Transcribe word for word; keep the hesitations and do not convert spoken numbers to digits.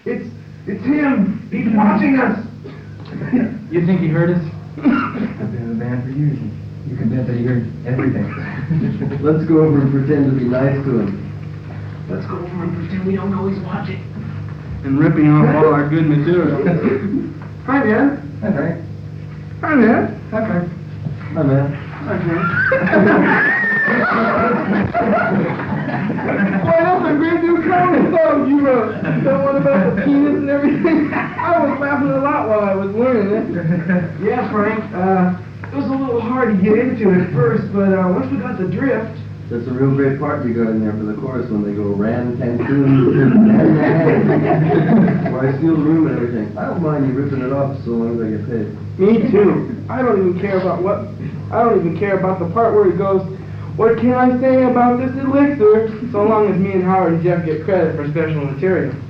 It's, it's him. He's watching us. You think he heard us? I've been in the band for years. You can bet that he heard everything. Let's go over and pretend to be nice to him. Let's go over and pretend we don't know he's watching. And ripping off all our good material. Hi, man. Hi, Frank. Hi, man. Hi, Frank. Hi, man. Hi, Frank. Boy, that's a great new comedy song you wrote. That one about the penis and everything. I was laughing a lot while I was learning it. Yeah, Frank. Uh, it was a little hard to get into at first, but uh, once we got the drift. That's a real great part you got in there for the chorus when they go ran Cancun. Why I steal the room and everything. I don't mind you ripping it off so long as I get paid. Me too. I don't even care about what. I don't even care about the part where he goes, "What can I say about this elixir?" So long as me and Howard and Jeff get credit for special material.